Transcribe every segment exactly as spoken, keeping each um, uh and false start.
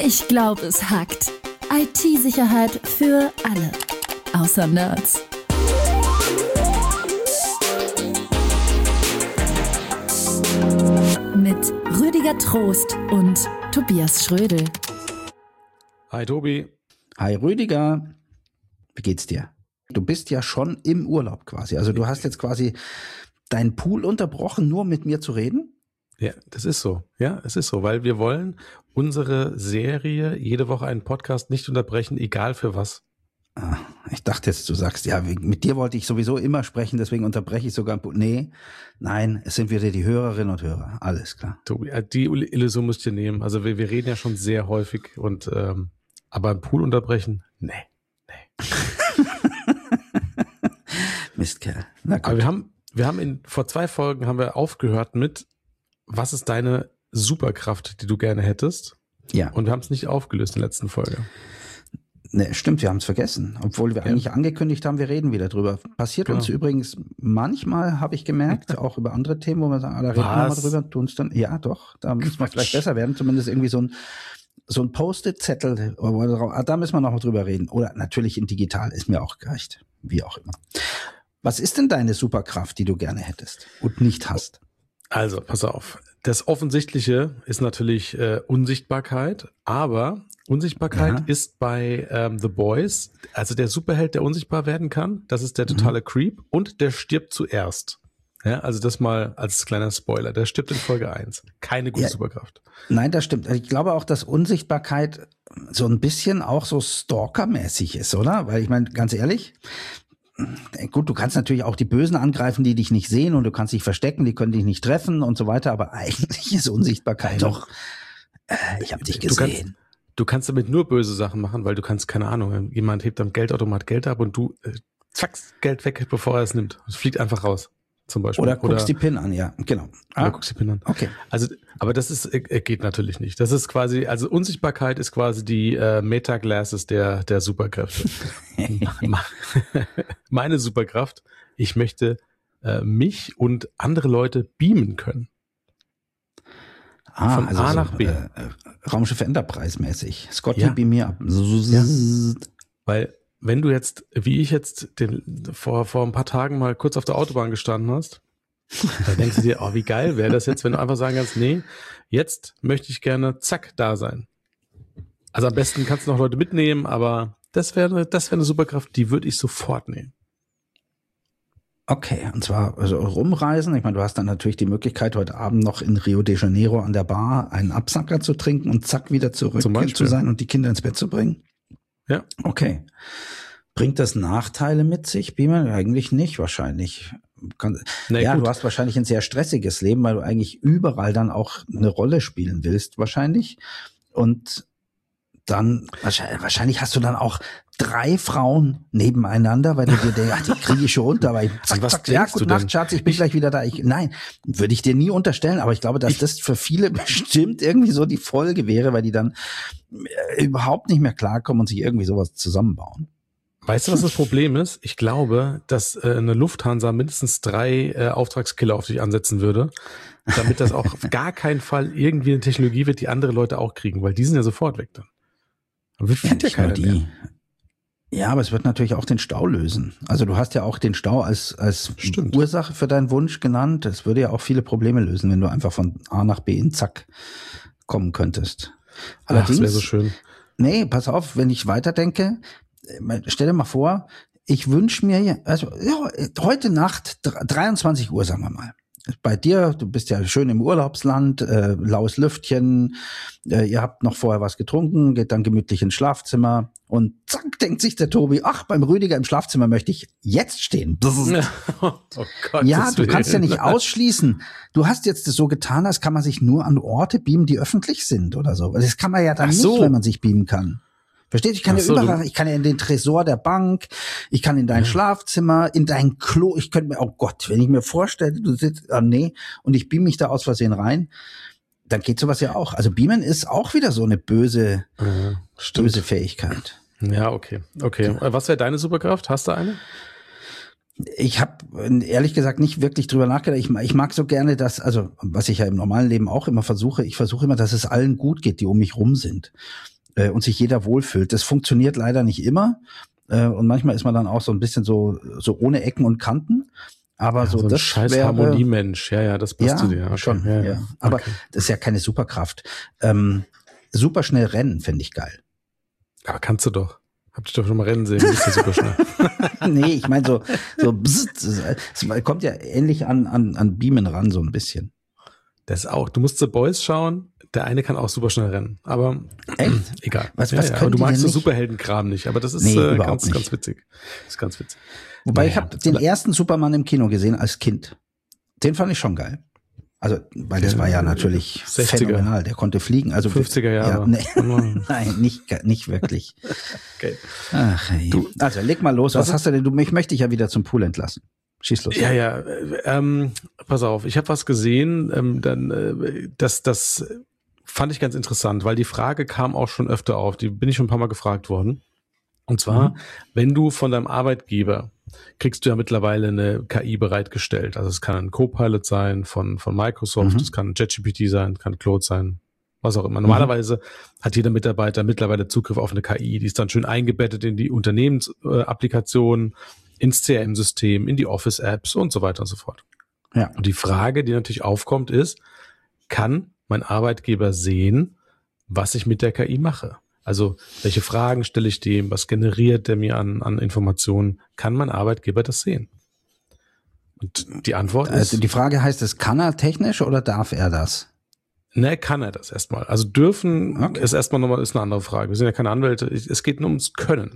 Ich glaube, es hackt. I T-Sicherheit für alle. Außer Nerds. Mit Rüdiger Trost und Tobias Schrödel. Hi Tobi. Hi Rüdiger. Wie geht's dir? Du bist ja schon im Urlaub quasi. Also du hast jetzt quasi deinen Pool unterbrochen, nur mit mir zu reden? Ja, das ist so. Ja, es ist so, weil wir wollen unsere Serie jede Woche einen Podcast nicht unterbrechen, egal für was. Ah, ich dachte jetzt, du sagst, ja, mit dir wollte ich sowieso immer sprechen, deswegen unterbreche ich sogar. Nee, nein, es sind wieder die Hörerinnen und Hörer. Alles klar. Tobi, die Illusion musst du dir nehmen. Also wir, wir reden ja schon sehr häufig und ähm, aber einen Pool unterbrechen? Nee, nee. Mistkerl. Na gut. Aber wir haben, wir haben in vor zwei Folgen haben wir aufgehört mit, was ist deine Superkraft, die du gerne hättest? Ja. Und wir haben es nicht aufgelöst in der letzten Folge. Ne, stimmt, wir haben es vergessen. Obwohl wir ja. eigentlich angekündigt haben, wir reden wieder drüber. Passiert genau. uns übrigens manchmal, habe ich gemerkt, auch über andere Themen, wo wir sagen, ah, da reden wir mal drüber, tun es dann. Ja, doch, da müssen wir vielleicht besser werden. Zumindest irgendwie so ein so ein Post-it-Zettel, da müssen wir noch mal drüber reden. Oder natürlich in digital, ist mir auch gerecht. Wie auch immer. Was ist denn deine Superkraft, die du gerne hättest und nicht hast? Also, pass auf. Das Offensichtliche ist natürlich äh, Unsichtbarkeit, aber Unsichtbarkeit ja. ist bei ähm, The Boys, also der Superheld, der unsichtbar werden kann, das ist der totale mhm. Creep und der stirbt zuerst. Ja, also das mal als kleiner Spoiler. Der stirbt in Folge eins. Keine gute ja, Superkraft. Nein, das stimmt. Ich glaube auch, dass Unsichtbarkeit so ein bisschen auch so Stalker-mäßig ist, oder? Weil ich meine, ganz ehrlich, gut, du kannst natürlich auch die Bösen angreifen, die dich nicht sehen und du kannst dich verstecken, die können dich nicht treffen und so weiter, aber eigentlich ist Unsichtbarkeit Nein, doch, äh, ich habe dich gesehen. Du kannst, du kannst damit nur böse Sachen machen, weil du kannst, keine Ahnung, jemand hebt am Geldautomat Geld ab und du äh, zackst Geld weg, bevor er es nimmt. Es fliegt einfach raus. Zum Beispiel. Oder guckst Oder, die PIN an, ja, genau. Ah, oder guckst die PIN an. Okay. Also, aber das ist, geht natürlich nicht. Das ist quasi, also Unsichtbarkeit ist quasi die äh, Meta-Glasses der, der Superkräfte. Meine Superkraft, ich möchte äh, mich und andere Leute beamen können. Ah, Von also A so, nach B. Äh, Raumschiff Enterprise mäßig. Scotty, ja. beam mir ab. Ja. Weil, wenn du jetzt, wie ich jetzt den, vor, vor ein paar Tagen mal kurz auf der Autobahn gestanden hast, da denkst du dir, oh, wie geil wäre das jetzt, wenn du einfach sagen kannst, nee, jetzt möchte ich gerne zack da sein. Also am besten kannst du noch Leute mitnehmen, aber das wäre das wäre eine Superkraft, die würde ich sofort nehmen. Okay, und zwar also rumreisen. Ich meine, du hast dann natürlich die Möglichkeit, heute Abend noch in Rio de Janeiro an der Bar einen Absacker zu trinken und zack wieder zurück zu sein und die Kinder ins Bett zu bringen. Ja. Okay. Bringt das Nachteile mit sich, Beamer? Eigentlich nicht, wahrscheinlich. Kann, nee, ja, gut. Du hast wahrscheinlich ein sehr stressiges Leben, weil du eigentlich überall dann auch eine Rolle spielen willst, wahrscheinlich. Und dann, wahrscheinlich, wahrscheinlich hast du dann auch drei Frauen nebeneinander, weil du dir denkst, ach, die kriege ich schon unter, aber ich, zack, zack, ja, gute Nacht, Schatz, ich bin gleich wieder da. Ich, nein, würde ich dir nie unterstellen, aber ich glaube, dass ich, das für viele bestimmt irgendwie so die Folge wäre, weil die dann überhaupt nicht mehr klarkommen und sich irgendwie sowas zusammenbauen. Weißt du, was das Problem ist? Ich glaube, dass äh, eine Lufthansa mindestens drei äh, Auftragskiller auf dich ansetzen würde, damit das auch auf gar keinen Fall irgendwie eine Technologie wird, die andere Leute auch kriegen, weil die sind ja sofort weg dann. Aber wir finden ja, ja keiner die. Mehr. Ja, aber es wird natürlich auch den Stau lösen. Also du hast ja auch den Stau als als Stimmt. Ursache für deinen Wunsch genannt. Es würde ja auch viele Probleme lösen, wenn du einfach von A nach B in Zack kommen könntest. Allerdings, Ach, das wäre so schön. Nee, pass auf, wenn ich weiterdenke, stell dir mal vor, ich wünsche mir, also ja, heute Nacht, dreiundzwanzig Uhr, sagen wir mal. Bei dir, du bist ja schön im Urlaubsland, äh, laues Lüftchen, äh, ihr habt noch vorher was getrunken, geht dann gemütlich ins Schlafzimmer und zack, denkt sich der Tobi, ach, beim Rüdiger im Schlafzimmer möchte ich jetzt stehen. Oh Gott, ja, du kannst ja nicht ausschließen. Du hast jetzt so getan, als kann man sich nur an Orte beamen, die öffentlich sind oder so. Das kann man ja dann so. nicht, wenn man sich beamen kann. Versteht? Ich kann ja so, überall, du. ich kann ja in den Tresor der Bank, ich kann in dein ja. Schlafzimmer, in dein Klo, ich könnte mir, oh Gott, wenn ich mir vorstelle, du sitzt, ah nee, und ich beam mich da aus Versehen rein, dann geht sowas ja auch. Also beamen ist auch wieder so eine böse, ja, böse Fähigkeit. Ja, okay, okay. Ja. Was wäre deine Superkraft? Hast du eine? Ich habe ehrlich gesagt nicht wirklich drüber nachgedacht. Ich, ich mag so gerne, dass, also was ich ja im normalen Leben auch immer versuche, ich versuche immer, dass es allen gut geht, die um mich rum sind äh, und sich jeder wohlfühlt. Das funktioniert leider nicht immer äh, und manchmal ist man dann auch so ein bisschen so so ohne Ecken und Kanten. Aber ja, so, so ein das scheiß wäre, Harmoniemensch, ja, ja, das passt ja, zu dir. Okay. Schon, ja, ja. Aber okay. Das ist ja keine Superkraft. Ähm, super schnell rennen finde ich geil. Aber kannst du doch. Hab dich doch schon mal rennen sehen, bist ja super schnell. Nee, ich meine so, so bzzt, es kommt ja ähnlich an, an, an Beamen ran, so ein bisschen. Das auch, du musst The Boys schauen, der eine kann auch super schnell rennen, aber echt? Egal. Was, ja, was ja, aber du magst so nicht? Superheldenkram nicht, aber das ist nee, äh, ganz, nicht. ganz witzig. Das ist ganz witzig. Wobei naja. ich habe den ersten Superman im Kino gesehen als Kind. Den fand ich schon geil. Also, weil das war ja natürlich sechziger. Phänomenal. Der konnte fliegen. Also fünfziger Jahre. Ja, nee. Nein, nicht, nicht wirklich. Okay. Ach, hey. du, also, leg mal los. Was hast du denn? Du, ich möchte dich ja wieder zum Pool entlassen. Schieß los. Ja, ja. Ähm, pass auf. Ich habe was gesehen. Ähm, dann, äh, das, das fand ich ganz interessant, weil die Frage kam auch schon öfter auf. Die bin ich schon ein paar Mal gefragt worden. Und zwar, mhm. wenn du von deinem Arbeitgeber kriegst du ja mittlerweile eine K I bereitgestellt. Also es kann ein Copilot sein von von Microsoft, es mhm. kann ChatGPT sein, kann Claude sein, was auch immer. Normalerweise mhm. hat jeder Mitarbeiter mittlerweile Zugriff auf eine K I, die ist dann schön eingebettet in die Unternehmensapplikationen, ins C R M-System, in die Office-Apps und so weiter und so fort. Ja. Und die Frage, die natürlich aufkommt, ist, kann mein Arbeitgeber sehen, was ich mit der K I mache? Also, welche Fragen stelle ich dem? Was generiert der mir an, an Informationen? Kann mein Arbeitgeber das sehen? Und die Antwort ist... Also die Frage heißt es, kann er technisch oder darf er das? Ne, kann er das erstmal. Also dürfen okay. ist erstmal nochmal, ist eine andere Frage. Wir sind ja keine Anwälte. Es geht nur ums Können.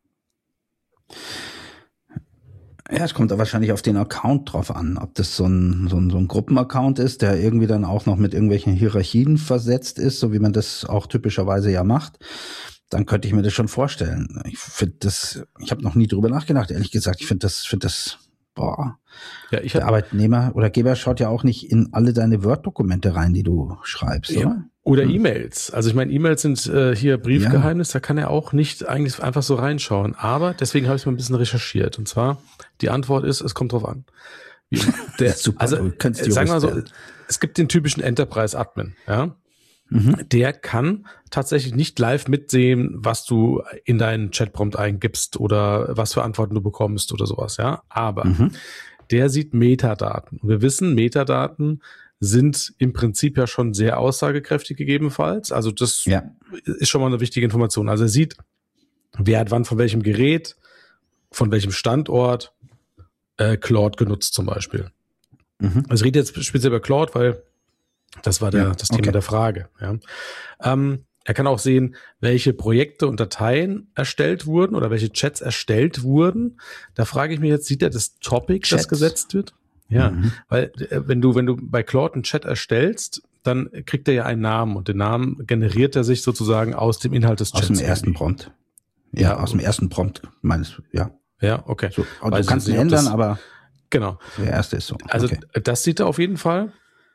Ja, es kommt da wahrscheinlich auf den Account drauf an, ob das so ein, so ein, so ein Gruppenaccount ist, der irgendwie dann auch noch mit irgendwelchen Hierarchien versetzt ist, so wie man das auch typischerweise ja macht. Dann könnte ich mir das schon vorstellen. Ich finde das, ich habe noch nie drüber nachgedacht, ehrlich gesagt. Ich finde das, finde das, boah. Ja, ich der Arbeitnehmer oder Geber schaut ja auch nicht in alle deine Word-Dokumente rein, die du schreibst, ja. Oder? Oder E-Mails. Also ich meine, E-Mails sind äh, hier Briefgeheimnis, ja. Da kann er auch nicht eigentlich einfach so reinschauen. Aber deswegen habe ich mal ein bisschen recherchiert. Und zwar, die Antwort ist, es kommt drauf an. Wie, der, ja, super, also du sagen wir mal so, es gibt den typischen Enterprise-Admin, ja. Mhm. Der kann tatsächlich nicht live mitsehen, was du in deinen Chatprompt eingibst oder was für Antworten du bekommst oder sowas, ja. Aber mhm. der sieht Metadaten. Und wir wissen, Metadaten sind im Prinzip ja schon sehr aussagekräftig gegebenenfalls. Also das ja. ist schon mal eine wichtige Information. Also er sieht, wer hat wann von welchem Gerät, von welchem Standort äh, Claude genutzt zum Beispiel. Mhm. Also ich rede jetzt speziell über Claude, weil das war der, ja, das Thema okay. der Frage. Ja. Ähm, er kann auch sehen, welche Projekte und Dateien erstellt wurden oder welche Chats erstellt wurden. Da frage ich mich jetzt, sieht er das Topic, Chats. das gesetzt wird? Ja, mhm. weil äh, wenn du wenn du bei Claude einen Chat erstellst, dann kriegt er ja einen Namen und den Namen generiert er sich sozusagen aus dem Inhalt des Chats. Aus dem ersten Prompt. Ja, ja aus dem ersten Prompt meines, ja. Ja, okay. So, du kannst ihn ändern, das, aber genau. Der erste ist so. Also okay. das sieht er auf jeden Fall.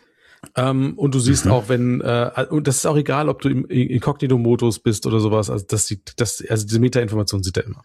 Ähm, und du siehst mhm. auch, wenn äh, und das ist auch egal, ob du im Inkognito-Modus bist oder sowas. Also das sieht, das also diese Meta-Information sieht er immer.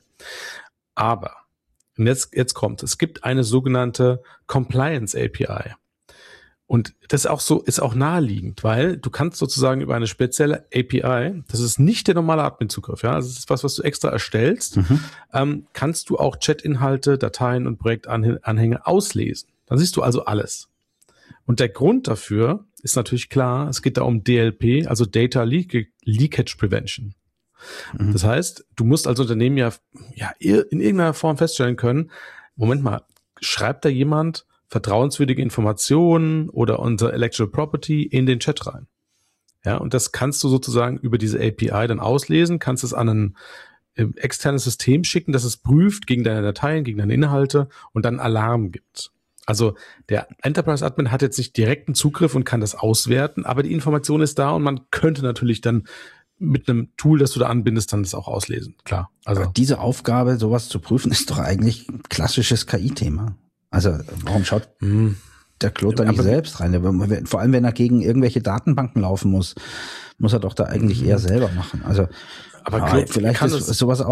Aber und jetzt, jetzt kommt, es gibt eine sogenannte Compliance A P I. Und das ist auch so, ist auch naheliegend, weil du kannst sozusagen über eine spezielle A P I, das ist nicht der normale Admin-Zugriff, ja, das ist was, was du extra erstellst, mhm. ähm, kannst du auch Chat-Inhalte, Dateien und Projektanhänge auslesen. Dann siehst du also alles. Und der Grund dafür ist natürlich klar, es geht da um D L P, also Data Leakage Prevention. Das heißt, du musst als Unternehmen ja, ja in irgendeiner Form feststellen können, Moment mal, schreibt da jemand vertrauenswürdige Informationen oder unser Intellectual Property in den Chat rein? Ja, und das kannst du sozusagen über diese A P I dann auslesen, kannst es an ein äh, externes System schicken, das es prüft gegen deine Dateien, gegen deine Inhalte und dann Alarm gibt. Also der Enterprise Admin hat jetzt nicht direkten Zugriff und kann das auswerten, aber die Information ist da und man könnte natürlich dann mit einem Tool, das du da anbindest, dann das auch auslesen. Klar. Also aber diese Aufgabe, sowas zu prüfen, ist doch eigentlich ein klassisches K I-Thema. Also warum schaut hm. der Claude da nicht aber selbst rein? Vor allem, wenn er gegen irgendwelche Datenbanken laufen muss, muss er doch da eigentlich hm. eher selber machen. Also aber Claude vielleicht kann ist sowas auch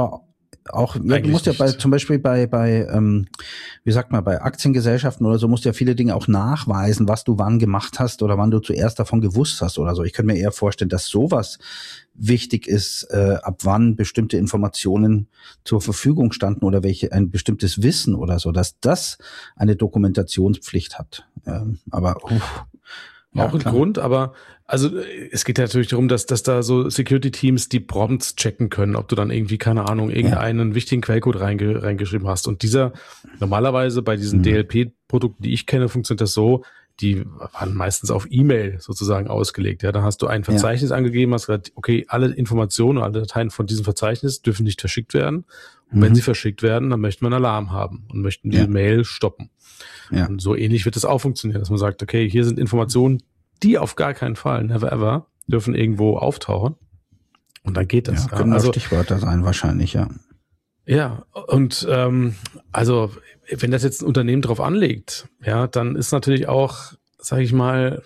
auch, ja, du musst ja bei, zum Beispiel bei, bei, ähm, wie sagt man, bei Aktiengesellschaften oder so, musst du ja viele Dinge auch nachweisen, was du wann gemacht hast oder wann du zuerst davon gewusst hast oder so. Ich könnte mir eher vorstellen, dass sowas wichtig ist, äh, ab wann bestimmte Informationen zur Verfügung standen oder welche, ein bestimmtes Wissen oder so, dass das eine Dokumentationspflicht hat. Ähm, aber, uff. Ja, auch ein klar. Grund, aber also es geht ja natürlich darum, dass dass da so Security-Teams die Prompts checken können, ob du dann irgendwie, keine Ahnung, irgendeinen ja. wichtigen Quellcode reinge, reingeschrieben hast. Und dieser, normalerweise bei diesen mhm. D L P-Produkten, die ich kenne, funktioniert das so, die waren meistens auf E-Mail sozusagen ausgelegt. Ja, da hast du ein Verzeichnis ja. angegeben, hast gesagt, okay, alle Informationen, alle Dateien von diesem Verzeichnis dürfen nicht verschickt werden. Und mhm. wenn sie verschickt werden, dann möchten wir einen Alarm haben und möchten die ja. Mail stoppen. Ja. Und so ähnlich wird es auch funktionieren, dass man sagt, okay, hier sind Informationen, die auf gar keinen Fall, never ever, dürfen irgendwo auftauchen. Und dann geht das. Ja, können also Stichwörter sein wahrscheinlich, ja. Ja, und ähm, also wenn das jetzt ein Unternehmen drauf anlegt, ja, dann ist natürlich auch, sage ich mal,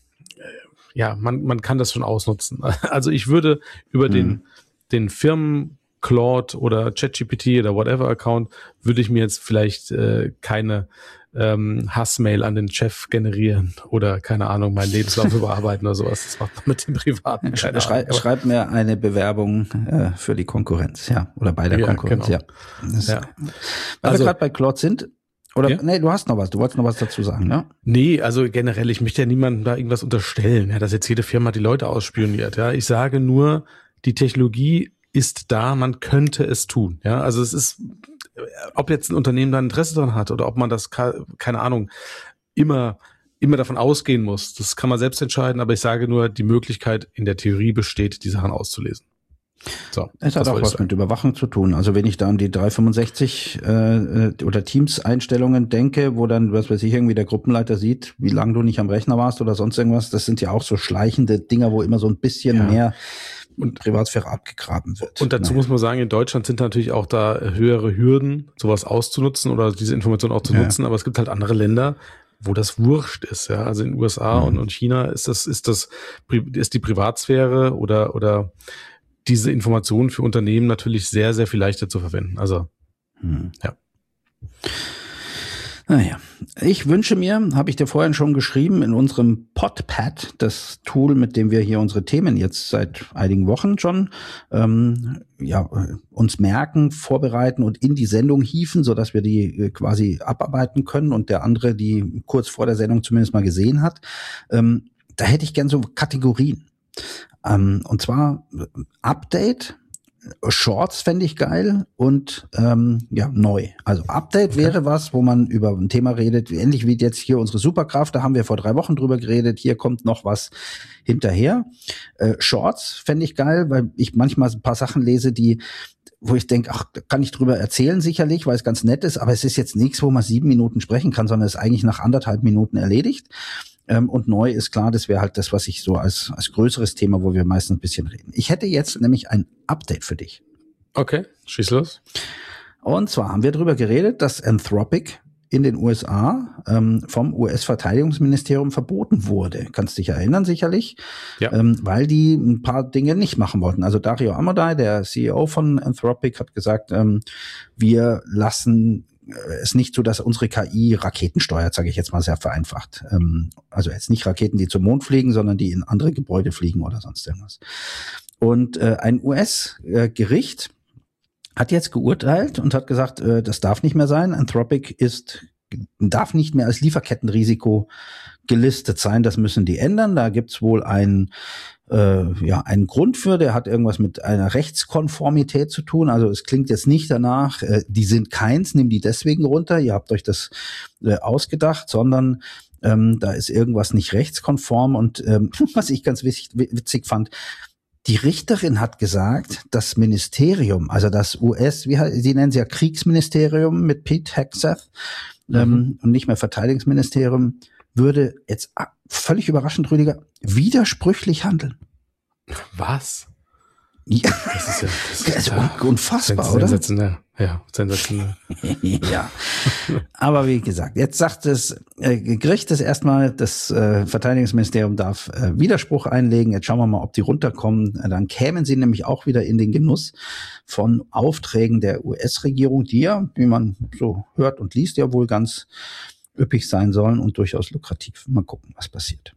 ja, man man kann das schon ausnutzen. Also ich würde über mhm. den den Firmen Claude oder ChatGPT oder whatever Account würde ich mir jetzt vielleicht äh, keine ähm, Hassmail an den Chef generieren oder keine Ahnung, meinen Lebenslauf überarbeiten oder sowas. Das macht man mit dem Privaten. Keine Schrei, Ahnung, schreib mir eine Bewerbung äh, für die Konkurrenz, ja, oder bei der ja, Konkurrenz, genau. ja. Das, ja. Weil also, wir gerade bei Claude sind, oder ja? nee, du hast noch was, du wolltest noch was dazu sagen, ne? Nee, also generell, ich möchte ja niemandem da irgendwas unterstellen, ja, dass jetzt jede Firma die Leute ausspioniert, ja. Ich sage nur, die Technologie ist da, man könnte es tun. Ja, also es ist, ob jetzt ein Unternehmen da Interesse dran hat oder ob man das, keine Ahnung, immer, immer davon ausgehen muss. Das kann man selbst entscheiden, aber ich sage nur, die Möglichkeit in der Theorie besteht, die Sachen auszulesen. So, es hat auch was mit Überwachung zu tun. Also wenn ich da an die dreihundertfünfundsechzig äh, oder Teams-Einstellungen denke, wo dann, was weiß ich, irgendwie der Gruppenleiter sieht, wie lange du nicht am Rechner warst oder sonst irgendwas, das sind ja auch so schleichende Dinger, wo immer so ein bisschen ja. mehr und Privatsphäre abgegraben wird. Und dazu Nein. muss man sagen, in Deutschland sind natürlich auch da höhere Hürden, sowas auszunutzen oder diese Information auch zu ja. nutzen, aber es gibt halt andere Länder, wo das wurscht ist, ja. Also in den U S A mhm. und, und China ist das, ist das, ist die Privatsphäre oder, oder diese Informationen für Unternehmen natürlich sehr, sehr viel leichter zu verwenden. Also, mhm. ja. Naja, ich wünsche mir, habe ich dir vorhin schon geschrieben, in unserem Podpad, das Tool, mit dem wir hier unsere Themen jetzt seit einigen Wochen schon ähm, ja uns merken, vorbereiten und in die Sendung hieven, so dass wir die quasi abarbeiten können und der andere die kurz vor der Sendung zumindest mal gesehen hat. Ähm, da hätte ich gern so Kategorien. Ähm, und zwar Update, Shorts fände ich geil und ähm, ja neu. Also Update okay. wäre was, wo man über ein Thema redet, ähnlich wie jetzt hier unsere Superkraft, da haben wir vor drei Wochen drüber geredet, hier kommt noch was hinterher. Äh, Shorts fände ich geil, weil ich manchmal ein paar Sachen lese, die wo ich denke, ach, da kann ich drüber erzählen sicherlich, weil es ganz nett ist, aber es ist jetzt nichts, wo man sieben Minuten sprechen kann, sondern es ist eigentlich nach anderthalb Minuten erledigt. Ähm, und neu ist klar, das wäre halt das, was ich so als als größeres Thema, wo wir meistens ein bisschen reden. Ich hätte jetzt nämlich ein Update für dich. Okay, schieß los. Und zwar haben wir darüber geredet, dass Anthropic in den U S A ähm, vom U S-Verteidigungsministerium verboten wurde. Kannst dich erinnern sicherlich, ja. ähm, weil die ein paar Dinge nicht machen wollten. Also Dario Amodei, der C E O von Anthropic, hat gesagt, ähm, wir lassen es nicht so, dass unsere K I Raketen steuert, sage ich jetzt mal sehr vereinfacht. Ähm, also jetzt nicht Raketen, die zum Mond fliegen, sondern die in andere Gebäude fliegen oder sonst irgendwas. Und äh, ein U S-Gericht hat jetzt geurteilt und hat gesagt, äh, das darf nicht mehr sein. Anthropic ist darf nicht mehr als Lieferkettenrisiko gelistet sein. Das müssen die ändern. Da gibt's wohl ein äh, ja einen Grund für. Der hat irgendwas mit einer Rechtskonformität zu tun. Also es klingt jetzt nicht danach, äh, die sind keins, nimm die deswegen runter. Ihr habt euch das äh, ausgedacht, sondern ähm, da ist irgendwas nicht rechtskonform. Und ähm, was ich ganz witzig, witzig fand, die Richterin hat gesagt, das Ministerium, also das U S, wie sie nennen sie ja Kriegsministerium mit Pete Hegseth, mhm. ähm, und nicht mehr Verteidigungsministerium, würde jetzt völlig überraschend, Rüdiger, widersprüchlich handeln. Was? Ja, das ist ja das ist, das ist ja unfassbar, oder? Sensationell. Ja, sensationell. Ja, aber wie gesagt, jetzt sagt das äh, Gericht es erstmal, das äh, Verteidigungsministerium darf äh, Widerspruch einlegen. Jetzt schauen wir mal, ob die runterkommen. Äh, dann kämen sie nämlich auch wieder in den Genuss von Aufträgen der U S-Regierung, die ja, wie man so hört und liest, ja wohl ganz üppig sein sollen und durchaus lukrativ. Mal gucken, was passiert.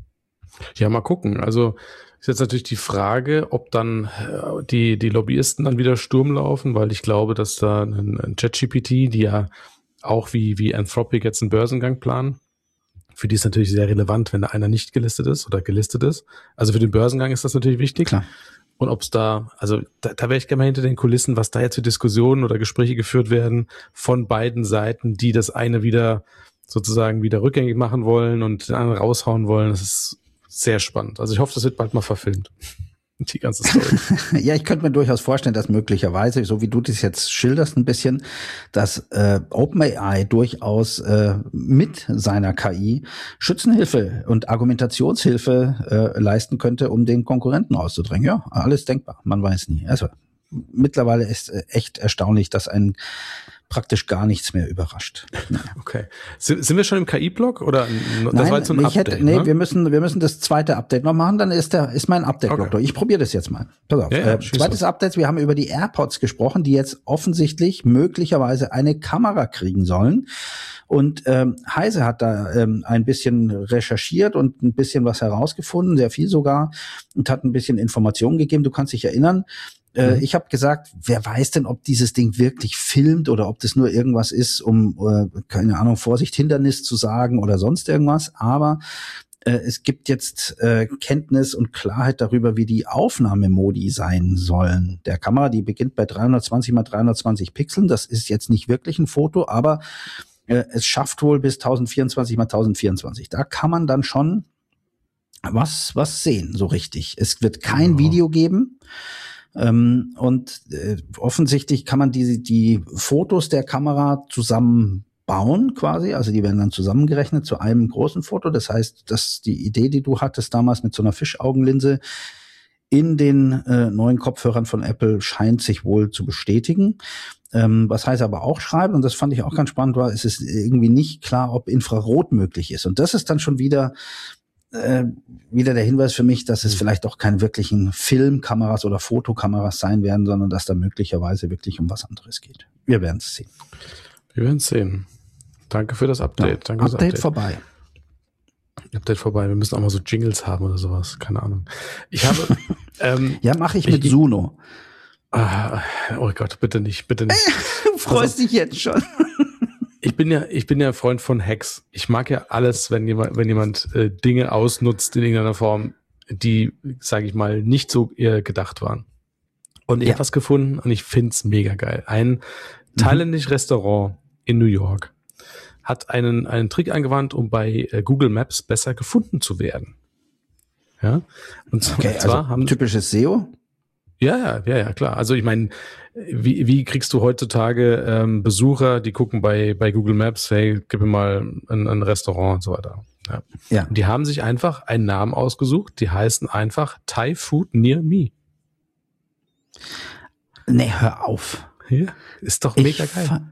Ja, mal gucken. Also ist jetzt natürlich die Frage, ob dann äh, die die Lobbyisten dann wieder Sturm laufen, weil ich glaube, dass da ein, ein ChatGPT, die ja auch wie wie Anthropic jetzt einen Börsengang planen, für die ist natürlich sehr relevant, wenn da einer nicht gelistet ist oder gelistet ist. Also für den Börsengang ist das natürlich wichtig. Klar. Und ob es da, also da, da wäre ich gerne mal hinter den Kulissen, was da jetzt für Diskussionen oder Gespräche geführt werden von beiden Seiten, die das eine wieder sozusagen wieder rückgängig machen wollen und den anderen raushauen wollen. Das ist sehr spannend. Also ich hoffe, das wird bald mal verfilmt. Die ganze Story. Ja, ich könnte mir durchaus vorstellen, dass möglicherweise, so wie du das jetzt schilderst ein bisschen, dass äh, OpenAI durchaus äh, mit seiner K I Schützenhilfe und Argumentationshilfe äh, leisten könnte, um den Konkurrenten auszudrängen. Ja, alles denkbar. Man weiß nie. Also mittlerweile ist äh, echt erstaunlich, dass ein praktisch gar nichts mehr überrascht. Naja. Okay. Sind, sind wir schon im K I-Blog oder das Nein, war jetzt so ein ich Update? Hätte, nee, ne? wir müssen wir müssen das zweite Update noch machen, dann ist der ist mein Update-Blog Okay. durch. Ich probiere das jetzt mal. Pass auf. Ja, ja, äh, schieß zweites los. Update, wir haben über die AirPods gesprochen, die jetzt offensichtlich möglicherweise eine Kamera kriegen sollen. Und ähm, Heise hat da ähm, ein bisschen recherchiert und ein bisschen was herausgefunden, sehr viel sogar, und hat ein bisschen Informationen gegeben. Du kannst dich erinnern, Äh, ich habe gesagt, wer weiß denn, ob dieses Ding wirklich filmt oder ob das nur irgendwas ist, um, äh, keine Ahnung, Vorsicht, Hindernis zu sagen oder sonst irgendwas. Aber äh, es gibt jetzt äh, Kenntnis und Klarheit darüber, wie die Aufnahmemodi sein sollen. Der Kamera, die beginnt bei dreihundertzwanzig mal dreihundertzwanzig Pixeln. Das ist jetzt nicht wirklich ein Foto, aber äh, es schafft wohl bis tausendvierundzwanzig mal tausendvierundzwanzig. Da kann man dann schon was, was sehen, so richtig. Es wird kein Ja. Video geben. Ähm, und äh, offensichtlich kann man die, die Fotos der Kamera zusammenbauen quasi, also die werden dann zusammengerechnet zu einem großen Foto. Das heißt, dass die Idee, die du hattest damals mit so einer Fischaugenlinse in den äh, neuen Kopfhörern von Apple, scheint sich wohl zu bestätigen. Ähm, was heißt aber auch schreibt, und das fand ich auch ganz spannend, war, es ist irgendwie nicht klar, ob Infrarot möglich ist. Und das ist dann schon wieder Äh, wieder der Hinweis für mich, dass es vielleicht doch keine wirklichen Filmkameras oder Fotokameras sein werden, sondern dass da möglicherweise wirklich um was anderes geht. Wir werden es sehen. Wir werden es sehen. Danke für das Update. Ja, Danke für das Update, Update vorbei. Update vorbei. Wir müssen auch mal so Jingles haben oder sowas. Keine Ahnung. Ich habe. ähm, Ja, mache ich mit ich, Suno. Ah, oh Gott, bitte nicht, bitte nicht. Du freust dich jetzt schon. Ich bin ja, ich bin ja Freund von Hacks. Ich mag ja alles, wenn jemand, wenn jemand äh, Dinge ausnutzt in irgendeiner Form, die, sage ich mal, nicht so äh, gedacht waren. Und ich Ja. habe was gefunden und ich find's mega geil. Ein thailändisches Restaurant in New York hat einen einen Trick angewandt, um bei äh, Google Maps besser gefunden zu werden. Ja. Und zwar, Okay, zwar also haben typisches S E O. ja, ja, ja, ja, klar. Also ich meine, wie, wie kriegst du heutzutage ähm, Besucher, die gucken bei bei Google Maps, hey, gib mir mal ein, ein Restaurant und so weiter. Ja. Ja. Und die haben sich einfach einen Namen ausgesucht, die heißen einfach Thai Food Near Me. Nee, hör auf. Ja, ist doch Ich mega geil. fa-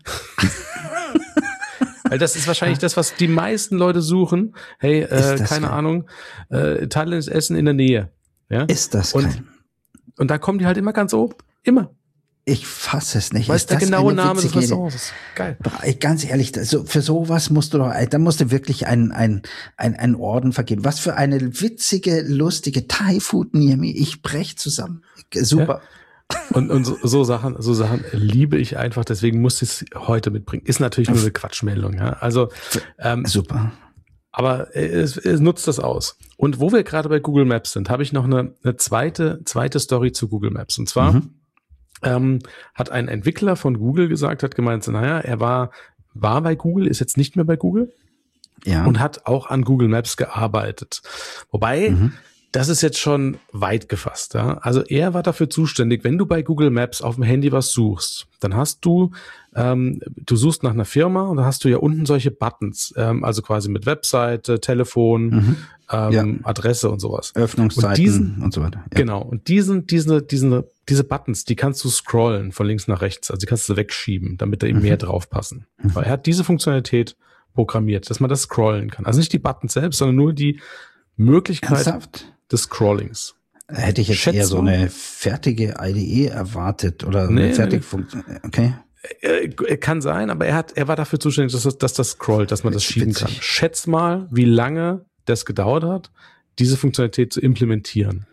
Weil das ist wahrscheinlich das, was die meisten Leute suchen. Hey, äh, Ist das keine geil. Ahnung, äh, thailändisches Essen in der Nähe. Ja. Ist das Und- geil? Und da kommen die halt immer ganz oben. Immer. Ich fasse es nicht. Weißt Ist der das genaue eine Name des witzige Idee? Restaurants. Das ist geil. Ey, ganz ehrlich, also für sowas musst du doch, ey, da musst du wirklich einen, einen, einen, einen Orden vergeben. Was für eine witzige, lustige Thai-Food near me. Ich brech zusammen. Super. Und, und so, so Sachen, so Sachen liebe ich einfach, deswegen muss ich es heute mitbringen. Ist natürlich nur eine Quatschmeldung, ja. Also, ähm, Super. aber es, es nutzt das aus. Und wo wir gerade bei Google Maps sind, habe ich noch eine, eine zweite, zweite Story zu Google Maps. Und zwar Mhm. ähm, hat ein Entwickler von Google gesagt, hat gemeint, so, naja, er war, war bei Google, ist jetzt nicht mehr bei Google Ja. und hat auch an Google Maps gearbeitet. Wobei, Mhm. das ist jetzt schon weit gefasst. Ja? Also er war dafür zuständig, wenn du bei Google Maps auf dem Handy was suchst, dann hast du, ähm, du suchst nach einer Firma und dann hast du ja unten solche Buttons, ähm, also quasi mit Webseite, Telefon, mhm. ähm, ja. Adresse und sowas. Öffnungszeiten und, diesen, und so weiter. Ja. Genau. Und diesen, diese, diesen, diese Buttons, die kannst du scrollen von links nach rechts. Also die kannst du wegschieben, damit da eben mhm. mehr drauf passen. Mhm. Weil er hat diese Funktionalität programmiert, dass man das scrollen kann. Also nicht die Buttons selbst, sondern nur die Möglichkeit Ernsthaft? des Scrollings. Hätte ich jetzt Schätze eher so eine fertige I D E erwartet oder nee, eine fertige nee. Funktion. Okay. Kann sein, aber er hat, er war dafür zuständig, dass das, dass das scrollt, dass man das schieben Witzig. kann. Schätz mal, wie lange das gedauert hat, diese Funktionalität zu implementieren.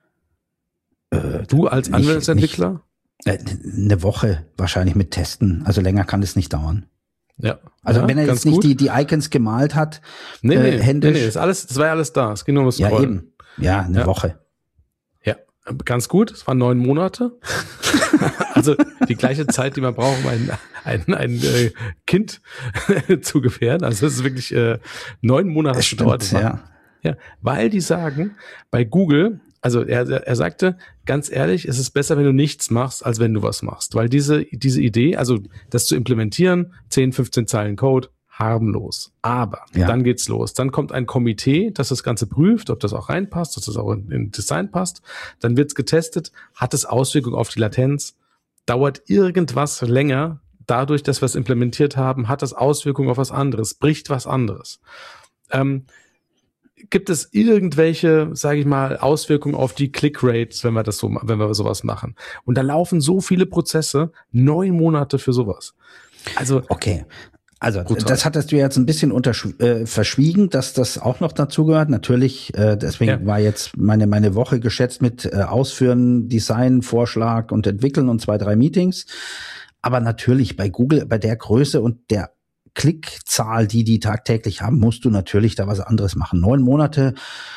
Äh, du als nicht, Anwendungsentwickler? Nicht, eine Woche wahrscheinlich mit Testen. Also länger kann es nicht dauern. Ja. Also ja, wenn er jetzt nicht die, die Icons gemalt hat, nee, nee, äh, händisch. Nee, nee, das, alles, das war ja alles da. Es ging nur ums Scrollen. Ja, eben. Ja, eine ja. Woche. Ja, ganz gut. Es waren neun Monate. Also die gleiche Zeit, die man braucht, um ein, ein, ein äh, Kind zu gefährden. Also es ist wirklich äh, neun Monate gedauert. Ja. Ja, weil die sagen, bei Google, also er, er sagte, ganz ehrlich, es ist besser, wenn du nichts machst, als wenn du was machst. Weil diese, diese Idee, also das zu implementieren, zehn, fünfzehn Zeilen Code, harmlos. Aber ja. dann geht's los. Dann kommt ein Komitee, das das Ganze prüft, ob das auch reinpasst, dass das auch in, in Design passt. Dann wird's getestet, hat es Auswirkungen auf die Latenz, dauert irgendwas länger, dadurch, dass wir es implementiert haben, hat das Auswirkungen auf was anderes, bricht was anderes. Ähm, Gibt es irgendwelche, sage ich mal, Auswirkungen auf die Click-Rates, wenn wir das so, wenn wir sowas machen? Und da laufen so viele Prozesse, neun Monate für sowas. Also okay, also brutal. Das hattest du jetzt ein bisschen untersch- äh, verschwiegen, dass das auch noch dazu gehört. Natürlich, äh, deswegen ja. war jetzt meine meine Woche geschätzt mit äh, Ausführen, Design, Vorschlag und Entwickeln und zwei, drei Meetings. Aber natürlich bei Google, bei der Größe und der Klickzahl, die die tagtäglich haben, musst du natürlich da was anderes machen. Neun Monate,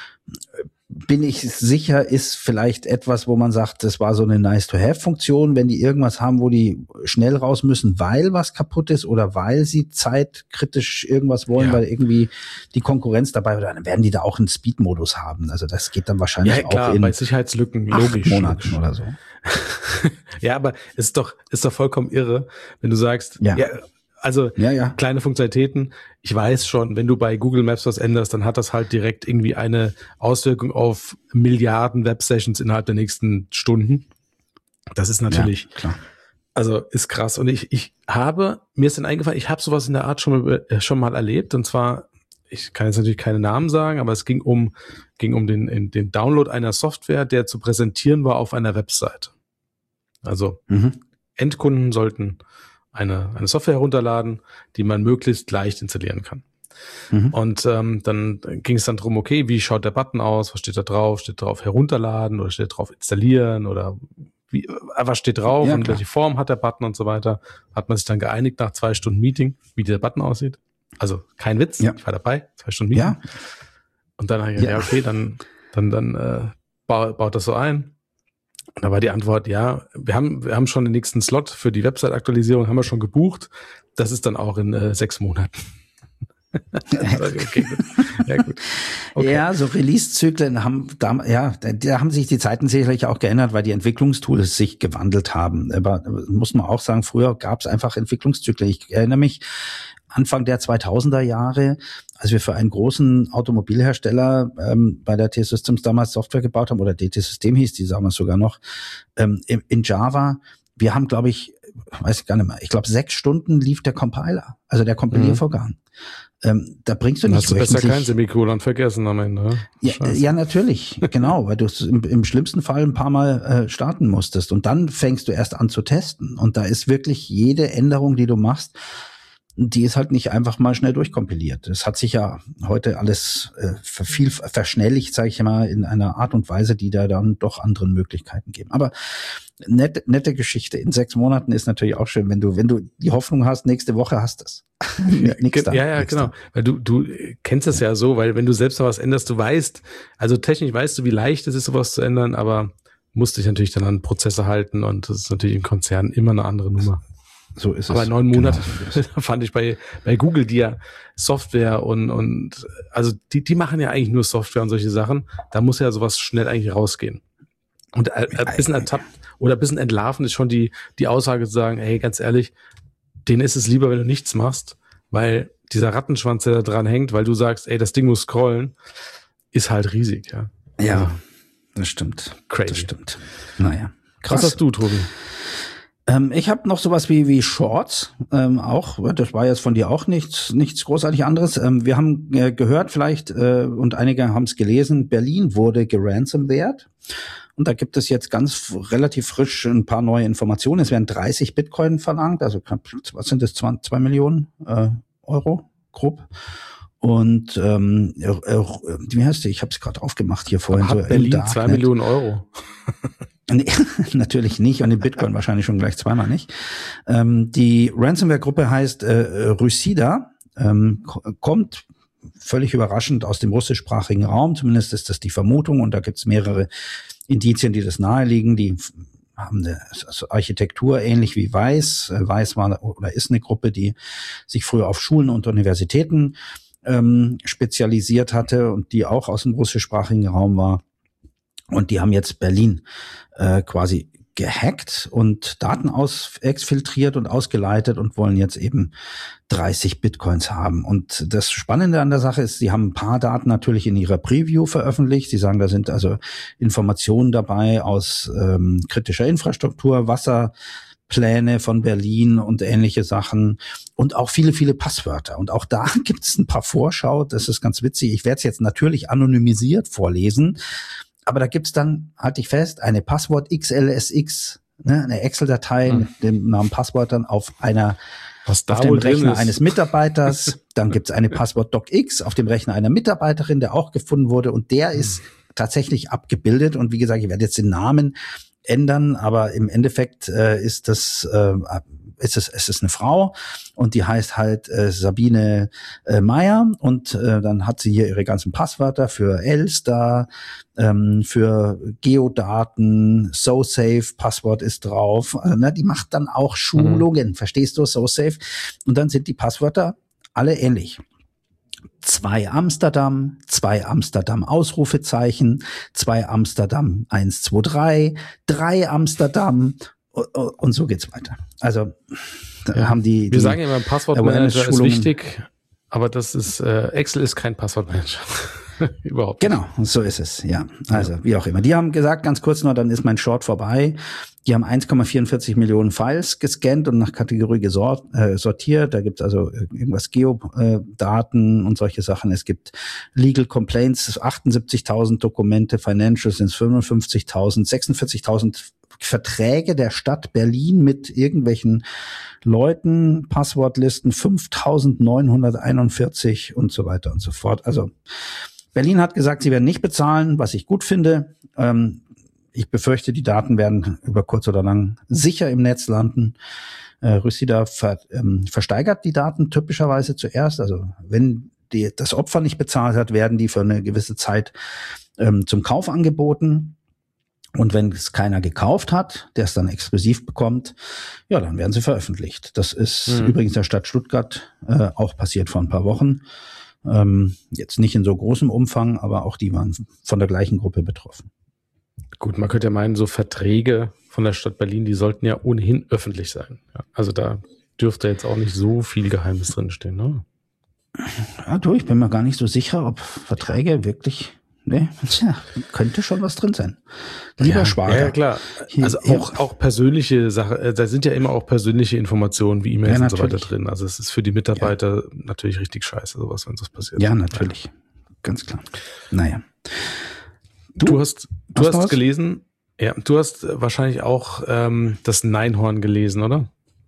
bin ich sicher, ist vielleicht etwas, wo man sagt, das war so eine Nice-to-have-Funktion, wenn die irgendwas haben, wo die schnell raus müssen, weil was kaputt ist oder weil sie zeitkritisch irgendwas wollen, ja. weil irgendwie die Konkurrenz dabei war, dann werden die da auch einen Speed-Modus haben. Also das geht dann wahrscheinlich ja, klar, auch in bei Sicherheitslücken acht logisch, Monaten oder so. Ja, aber es ist doch, ist doch vollkommen irre, wenn du sagst, ja, ja Also ja, ja. kleine Funktionalitäten. Ich weiß schon, wenn du bei Google Maps was änderst, dann hat das halt direkt irgendwie eine Auswirkung auf Milliarden Web-Sessions innerhalb der nächsten Stunden. Das ist natürlich, ja, klar. Also ist krass. Und ich ich habe, mir ist dann eingefallen, ich habe sowas in der Art schon mal, schon mal erlebt. Und zwar, ich kann jetzt natürlich keine Namen sagen, aber es ging um ging um den, den Download einer Software, der zu präsentieren war auf einer Website. Also mhm. Endkunden sollten eine eine Software herunterladen, die man möglichst leicht installieren kann. Mhm. Und ähm, dann ging es dann drum, okay, wie schaut der Button aus, was steht da drauf? Steht drauf herunterladen oder steht drauf installieren oder wie, was steht drauf ja, und welche Form hat der Button und so weiter. Hat man sich dann geeinigt nach zwei Stunden Meeting, wie der Button aussieht. Also kein Witz, ja. Ich war dabei, zwei Stunden Meeting. Ja. Und dann habe ich gesagt, ja, okay, dann dann dann äh, baut, baut das so ein. Und da war die Antwort, ja, wir haben wir haben schon den nächsten Slot für die Website-Aktualisierung, haben wir schon gebucht. Das ist dann auch in äh, sechs Monaten. Okay, gut. Ja, gut. Okay. Ja, so Release-Zyklen haben da, ja, da, da haben sich die Zeiten sicherlich auch geändert, weil die Entwicklungstools sich gewandelt haben. Aber muss man auch sagen, früher gab es einfach Entwicklungszyklen. Ich erinnere mich, Anfang der zweitausender Jahre, als wir für einen großen Automobilhersteller ähm, bei der T-Systems damals Software gebaut haben, oder D T-System hieß die damals sogar noch, ähm, in, in Java. Wir haben, glaube ich, weiß ich gar nicht mehr, ich glaube, sechs Stunden lief der Compiler, also der Kompiliervorgang. Mhm. Ähm, da bringst du nicht hast du besser kein Semikolon vergessen am Ende. Ja, ja, natürlich, genau, weil du es im, im schlimmsten Fall ein paar Mal äh, starten musstest und dann fängst du erst an zu testen und da ist wirklich jede Änderung, die du machst, die ist halt nicht einfach mal schnell durchkompiliert. Das hat sich ja heute alles äh, viel verschnelligt, sage ich mal, in einer Art und Weise, die da dann doch anderen Möglichkeiten geben. Aber nette, nette Geschichte. In sechs Monaten ist natürlich auch schön, wenn du, wenn du die Hoffnung hast, nächste Woche hast du es. Ja, ja, ja genau. Weil du, du kennst es ja so, weil wenn du selbst noch was änderst, du weißt, also technisch weißt du, wie leicht es ist, sowas zu ändern, aber musst dich natürlich dann an Prozesse halten und das ist natürlich im Konzern immer eine andere Nummer. So ist Aber es. neun Monate Genau. fand ich bei, bei Google, die ja Software und, und also die, die machen ja eigentlich nur Software und solche Sachen. Da muss ja sowas schnell eigentlich rausgehen. Und äh, ein bisschen ertappt oder ein bisschen entlarven ist schon die, die Aussage zu sagen, hey, ganz ehrlich, denen ist es lieber, wenn du nichts machst, weil dieser Rattenschwanz, der da dran hängt, weil du sagst, ey, das Ding muss scrollen, ist halt riesig, ja. Ja, also, das stimmt. Crazy. Das stimmt. Naja. Krass. Was hast du, Tobi? Ähm, ich habe noch sowas wie wie Shorts, ähm, auch, das war jetzt von dir auch nichts nichts großartig anderes. Ähm, wir haben äh, gehört vielleicht, äh, und einige haben es gelesen, Berlin wurde geransomwared. Und da gibt es jetzt ganz relativ frisch ein paar neue Informationen. Es werden dreißig Bitcoin verlangt, also was sind das, zwei Millionen äh, Euro grob. Und ähm, äh, wie heißt die? Ich habe es gerade aufgemacht hier vorhin. Hat so Berlin zwei Millionen Euro? Nee, natürlich nicht und in Bitcoin wahrscheinlich schon gleich zweimal nicht. Ähm, die Ransomware-Gruppe heißt äh, Rysida, ähm, kommt völlig überraschend aus dem russischsprachigen Raum, zumindest ist das die Vermutung und da gibt es mehrere Indizien, die das naheliegen. Die haben eine Architektur ähnlich wie Weiß. Weiß war oder ist eine Gruppe, die sich früher auf Schulen und Universitäten ähm, spezialisiert hatte und die auch aus dem russischsprachigen Raum war. Und die haben jetzt Berlin äh, quasi gehackt und Daten aus exfiltriert und ausgeleitet und wollen jetzt eben dreißig Bitcoins haben. Und das Spannende an der Sache ist, sie haben ein paar Daten natürlich in ihrer Preview veröffentlicht. Sie sagen, da sind also Informationen dabei aus ähm, kritischer Infrastruktur, Wasserpläne von Berlin und ähnliche Sachen und auch viele, viele Passwörter. Und auch da gibt es ein paar Vorschau. Das ist ganz witzig. Ich werde es jetzt natürlich anonymisiert vorlesen. Aber da gibt's dann, halte ich fest, eine Passwort X L S X, ne, eine Excel-Datei hm. mit dem Namen Passwort dann auf einer Was da auf dem wohl drin Rechner ist. eines Mitarbeiters. Dann gibt's eine Passwort DocX auf dem Rechner einer Mitarbeiterin, der auch gefunden wurde. Und der hm. ist tatsächlich abgebildet. Und wie gesagt, ich werde jetzt den Namen ändern, aber im Endeffekt äh, ist das äh, ist es es ist eine Frau und die heißt halt äh, Sabine äh, Meyer und äh, dann hat sie hier ihre ganzen Passwörter für Elster, ähm, für Geodaten, SoSafe Passwort ist drauf. Also, ne, die macht dann auch Schulungen, mhm. verstehst du, SoSafe? Und dann sind die Passwörter alle ähnlich. Zwei Amsterdam, zwei Amsterdam Ausrufezeichen, zwei Amsterdam eins, zwei, drei, drei Amsterdam und so geht's weiter. Also da ja. haben die, die Wir sagen immer, Passwortmanager ist wichtig, aber das ist äh, Excel ist kein Passwortmanager. Überhaupt nicht. Genau, so ist es, ja. Also, ja. wie auch immer. Die haben gesagt, ganz kurz noch, dann ist mein Short vorbei. Die haben eins Komma vierundvierzig Millionen Files gescannt und nach Kategorie gesort, äh, sortiert. Da gibt's also irgendwas Geodaten und solche Sachen. Es gibt Legal Complaints, achtundsiebzigtausend Dokumente, Financials sind fünfundfünfzigtausend, sechsundvierzigtausend Verträge der Stadt Berlin mit irgendwelchen Leuten, Passwortlisten, fünftausendneunhunderteinundvierzig und so weiter und so fort. Also Berlin hat gesagt, sie werden nicht bezahlen, was ich gut finde. Ähm, ich befürchte, die Daten werden über kurz oder lang sicher im Netz landen. Äh, Rysida ver, ähm, versteigert die Daten typischerweise zuerst. Also wenn die, das Opfer nicht bezahlt hat, werden die für eine gewisse Zeit ähm, zum Kauf angeboten. Und wenn es keiner gekauft hat, der es dann exklusiv bekommt, ja, dann werden sie veröffentlicht. Das ist mhm. übrigens der Stadt Stuttgart äh, auch passiert vor ein paar Wochen. Ähm, jetzt nicht in so großem Umfang, aber auch die waren von der gleichen Gruppe betroffen. Gut, man könnte ja meinen, so Verträge von der Stadt Berlin, die sollten ja ohnehin öffentlich sein. Ja, also da dürfte jetzt auch nicht so viel Geheimnis drinstehen, ne? Ja, du, ich bin mir gar nicht so sicher, ob Verträge wirklich... Nee, tja, könnte schon was drin sein. Lieber ja, Schwager. Ja, klar. Also Hier, auch, auch persönliche Sachen, äh, da sind ja immer auch persönliche Informationen wie E-Mails ja, und so weiter drin. Also es ist für die Mitarbeiter ja. natürlich richtig scheiße, sowas, wenn sowas passiert. Ja, natürlich. Ja. Ganz klar. Naja. Du, du hast, du hast, hast gelesen, ja, du hast wahrscheinlich auch ähm, das Neinhorn gelesen, oder?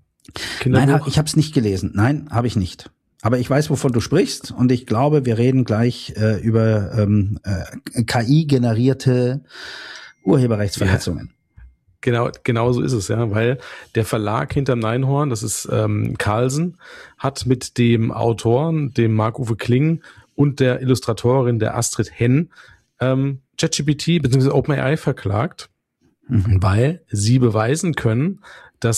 Nein, ich habe es nicht gelesen. Nein, habe ich nicht. Aber ich weiß, wovon du sprichst und ich glaube, wir reden gleich äh, über ähm, äh, K I-generierte Urheberrechtsverletzungen. Ja, genau, genau so ist es, ja, weil der Verlag hinterm Neinhorn, das ist ähm, Carlsen, hat mit dem Autoren, dem Marc-Uwe Kling und der Illustratorin, der Astrid Henn, ähm, ChatGPT bzw. OpenAI verklagt, mhm. weil sie beweisen können, dass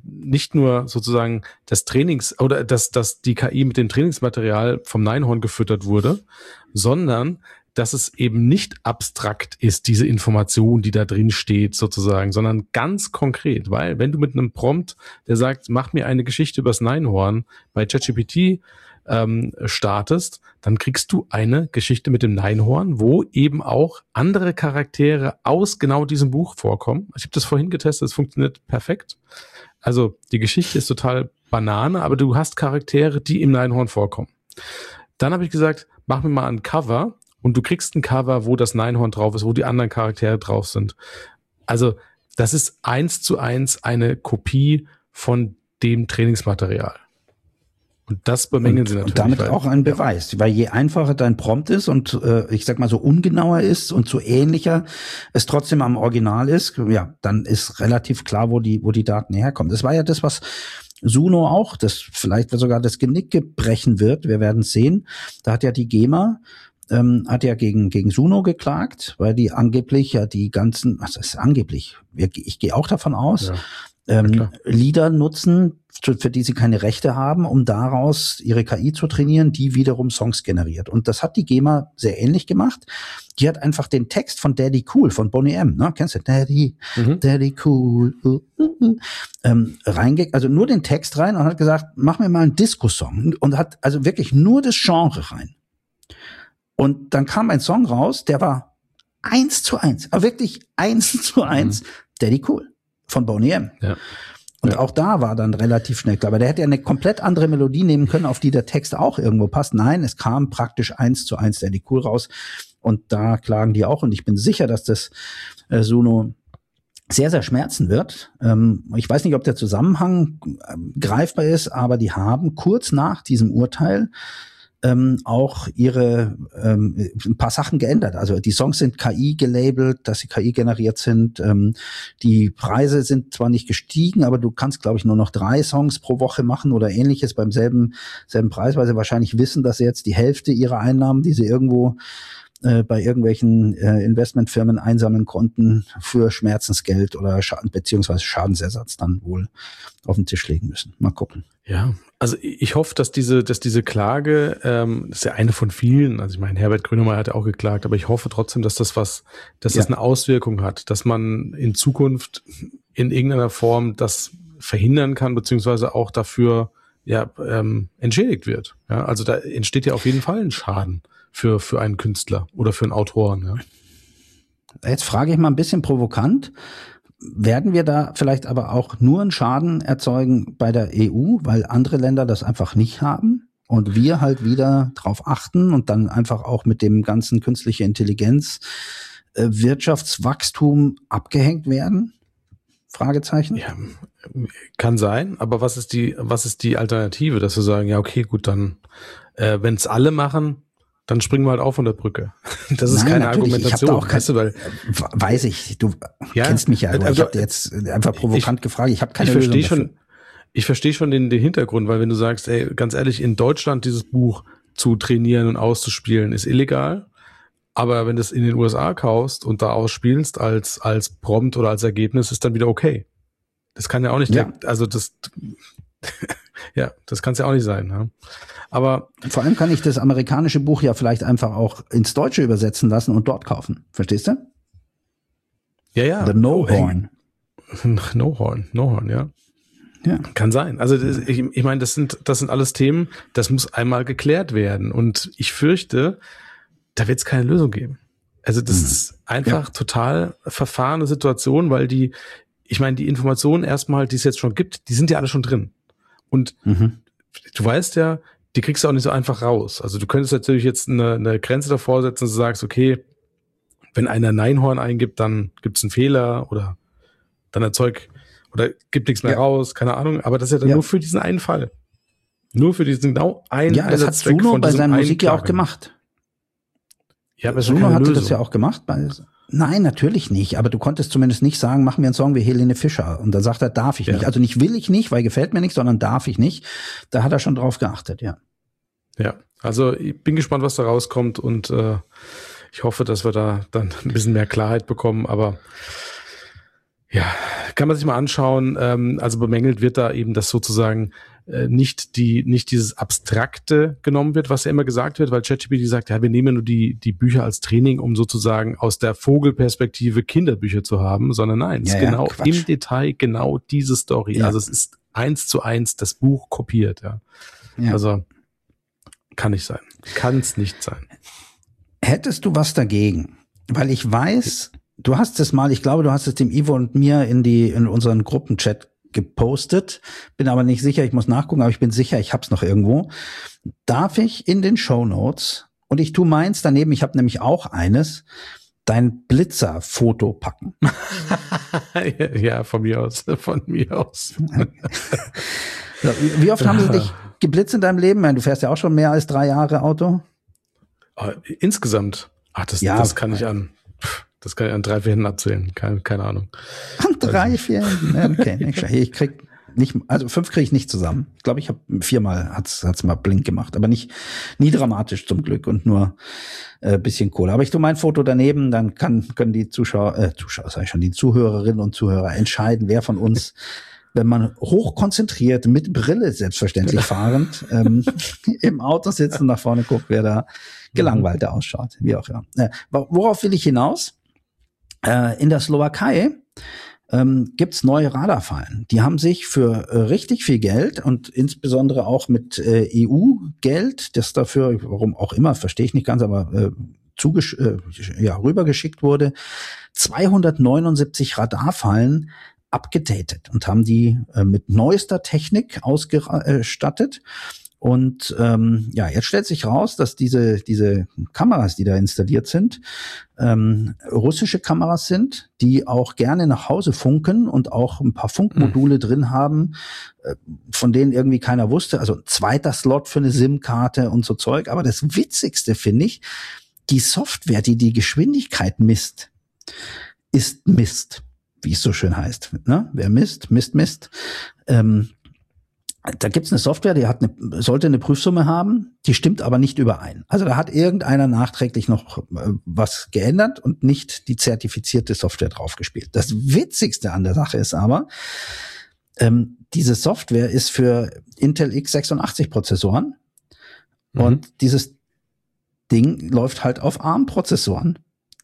nicht nur sozusagen das Trainings oder dass, dass die K I mit dem Trainingsmaterial vom Neinhorn gefüttert wurde, sondern dass es eben nicht abstrakt ist, diese Information, die da drin steht sozusagen, sondern ganz konkret, weil wenn du mit einem Prompt, der sagt, mach mir eine Geschichte übers Neinhorn bei ChatGPT ähm, startest, dann kriegst du eine Geschichte mit dem Neinhorn, wo eben auch andere Charaktere aus genau diesem Buch vorkommen. Ich habe das vorhin getestet, es funktioniert perfekt. Also die Geschichte ist total Banane, aber du hast Charaktere, die im Neinhorn vorkommen. Dann habe ich gesagt, mach mir mal ein Cover und du kriegst ein Cover, wo das Neinhorn drauf ist, wo die anderen Charaktere drauf sind. Also das ist eins zu eins eine Kopie von dem Trainingsmaterial. Und das bemängeln und, sie natürlich. Und damit weil, auch ein Beweis, ja. Weil je einfacher dein Prompt ist und äh, ich sag mal so ungenauer ist und so ähnlicher es trotzdem am Original ist, ja, dann ist relativ klar, wo die wo die Daten herkommen. Das war ja das, was Suno auch, das vielleicht sogar das Genick brechen wird. Wir werden sehen. Da hat ja die GEMA ähm, hat ja gegen gegen Suno geklagt, weil die angeblich ja die ganzen, was ist angeblich? Ich gehe auch davon aus. Ja. Ähm, Lieder nutzen, für die sie keine Rechte haben, um daraus ihre K I zu trainieren, die wiederum Songs generiert. Und das hat die GEMA sehr ähnlich gemacht. Die hat einfach den Text von Daddy Cool, von Boney M, ne? Kennst du? Daddy, mhm. Daddy Cool, uh, uh, uh, ähm, reinge, also nur den Text rein und hat gesagt, mach mir mal einen Disco-Song. Und hat also wirklich nur das Genre rein. Und dann kam ein Song raus, der war eins zu eins, aber wirklich eins zu eins, mhm. Daddy Cool von Boney M. Ja. Und ja. auch da war dann relativ schnell klar. Aber der hätte ja eine komplett andere Melodie nehmen können, auf die der Text auch irgendwo passt. Nein, es kam praktisch eins zu eins Daddy Cool raus. Und da klagen die auch. Und ich bin sicher, dass das äh, Suno sehr, sehr schmerzen wird. Ähm, ich weiß nicht, ob der Zusammenhang äh, greifbar ist, aber die haben kurz nach diesem Urteil Ähm, auch ihre ähm, ein paar Sachen geändert. Also die Songs sind K I gelabelt, dass sie K I generiert sind. Ähm, die Preise sind zwar nicht gestiegen, aber du kannst, glaube ich, nur noch drei Songs pro Woche machen oder ähnliches beim selben selben Preis, weil sie wahrscheinlich wissen, dass sie jetzt die Hälfte ihrer Einnahmen, die sie irgendwo äh, bei irgendwelchen äh, Investmentfirmen einsammeln konnten, für Schmerzensgeld oder Schaden beziehungsweise Schadensersatz dann wohl auf den Tisch legen müssen. Mal gucken. Ja, also ich hoffe, dass diese, dass diese Klage, ähm, das ist ja eine von vielen, also ich meine, Herbert Grönemeyer hat ja auch geklagt, aber ich hoffe trotzdem, dass das was, dass ja. das eine Auswirkung hat, dass man in Zukunft in irgendeiner Form das verhindern kann, beziehungsweise auch dafür ja ähm, entschädigt wird. Ja, also da entsteht ja auf jeden Fall ein Schaden für für einen Künstler oder für einen Autoren. Ja. Jetzt frage ich mal ein bisschen provokant. Werden wir da vielleicht aber auch nur einen Schaden erzeugen bei der E U, weil andere Länder das einfach nicht haben und wir halt wieder drauf achten und dann einfach auch mit dem ganzen künstliche Intelligenz äh, Wirtschaftswachstum abgehängt werden? Fragezeichen? Ja, kann sein, aber was ist die, was ist die Alternative, dass wir sagen, ja okay, gut, dann äh, wenn es alle machen, dann springen wir halt auf von der Brücke. Das ist Nein, keine Argumentation. Ich auch kein, weißt du, weil, weiß ich, du ja, kennst mich ja, aber also, ich habe dir jetzt einfach provokant ich, gefragt. Ich habe keine ich Lösung verstehe dafür. schon, ich verstehe schon den, den Hintergrund, weil wenn du sagst, ey, ganz ehrlich, in Deutschland dieses Buch zu trainieren und auszuspielen ist illegal, aber wenn du es in den U S A kaufst und da ausspielst als als Prompt oder als Ergebnis, ist dann wieder okay. Das kann ja auch nicht, ja. direkt, also das ja, das kann es ja auch nicht sein. Ja. Aber vor allem kann ich das amerikanische Buch ja vielleicht einfach auch ins Deutsche übersetzen lassen und dort kaufen. Verstehst du? Ja, ja. The No Horn. No Horn, No Horn, ja. Ja. Kann sein. Also das, ich, ich meine, das sind das sind alles Themen, das muss einmal geklärt werden. Und ich fürchte, da wird es keine Lösung geben. Also das mhm. ist einfach ja. total verfahrene Situation, weil die, ich meine, die Informationen erstmal, die es jetzt schon gibt, die sind ja alle schon drin. Und mhm. du weißt ja, die kriegst du auch nicht so einfach raus. Also du könntest natürlich jetzt eine, eine Grenze davor setzen, dass du sagst, okay, wenn einer Neinhorn eingibt, dann gibt es einen Fehler oder dann erzeugt oder gibt nichts mehr ja. raus, keine Ahnung. Aber das ist ja dann ja. nur für diesen einen Fall. Nur für diesen genau einen Ja, das hat Suno bei seiner Musik ja auch gemacht. Ja, aber Suno hatte das ja auch gemacht. Bei, nein, natürlich nicht. Aber du konntest zumindest nicht sagen, mach mir einen Song wie Helene Fischer. Und da sagt er, darf ich ja. nicht. Also nicht will ich nicht, weil gefällt mir nicht, sondern darf ich nicht. Da hat er schon drauf geachtet, ja. Ja, also ich bin gespannt, was da rauskommt und äh, ich hoffe, dass wir da dann ein bisschen mehr Klarheit bekommen. Aber ja, kann man sich mal anschauen. Ähm, also bemängelt wird da eben, dass sozusagen äh, nicht die nicht dieses Abstrakte genommen wird, was ja immer gesagt wird, weil ChatGPT sagt, ja, wir nehmen nur die die Bücher als Training, um sozusagen aus der Vogelperspektive Kinderbücher zu haben, sondern nein, es ja, ist genau ja, im Detail genau diese Story. Ja. Also es ist eins zu eins das Buch kopiert, ja. Ja. Also kann nicht sein. Kann es nicht sein. Hättest du was dagegen? Weil ich weiß, du hast es mal, ich glaube, du hast es dem Ivo und mir in die in unseren Gruppenchat gepostet, bin aber nicht sicher, ich muss nachgucken, aber ich bin sicher, ich hab's noch irgendwo. Darf ich in den Shownotes, und ich tue meins daneben, ich habe nämlich auch eines, dein Blitzer-Foto packen? Ja, von mir aus, von mir aus. So, wie oft haben sie dich geblitzt in deinem Leben? Ich meine, du fährst ja auch schon mehr als drei Jahre Auto. Insgesamt? Ach, das, Ja, das kann ich an, das kann ich an drei, vier Händen abzählen. Keine, keine Ahnung. An drei, vier Händen? Okay, nicht schlecht. Ich krieg nicht, also fünf kriege ich nicht zusammen. Ich glaube, ich habe viermal hat's hat's mal blink gemacht, aber nicht nie dramatisch zum Glück und nur äh, bisschen Kohle. Aber ich tue mein Foto daneben, dann kann können die Zuschauer, äh, Zuschauer sag ich schon, die Zuhörerinnen und Zuhörer entscheiden, wer von uns, wenn man hochkonzentriert mit Brille selbstverständlich fahrend ähm, im Auto sitzt und nach vorne guckt, wer da gelangweilter ausschaut, wie auch immer. Äh, worauf will ich hinaus? Äh, in der Slowakei ähm, gibt's neue Radarfallen. Die haben sich für äh, richtig viel Geld und insbesondere auch mit äh, E U-Geld, das dafür, warum auch immer, verstehe ich nicht ganz, aber äh, zugesch äh, ja, rübergeschickt wurde, zweihundertneunundsiebzig Radarfallen abgedatet und haben die äh, mit neuester Technik ausgestattet. Und ähm, ja, jetzt stellt sich raus, dass diese diese Kameras, die da installiert sind, ähm, russische Kameras sind, die auch gerne nach Hause funken und auch ein paar Funkmodule mhm. drin haben, äh, von denen irgendwie keiner wusste. Also ein zweiter Slot für eine SIM-Karte und so Zeug. Aber das Witzigste finde ich, die Software, die die Geschwindigkeit misst, ist Mist, wie es so schön heißt. Ne? Wer misst, misst, misst. Ähm, Da gibt's eine Software, die hat eine, sollte eine Prüfsumme haben, die stimmt aber nicht überein. Also da hat irgendeiner nachträglich noch äh, was geändert und nicht die zertifizierte Software draufgespielt. Das Witzigste an der Sache ist aber, ähm, diese Software ist für Intel x sechsundachtzig Prozessoren mhm. und dieses Ding läuft halt auf ARM-Prozessoren.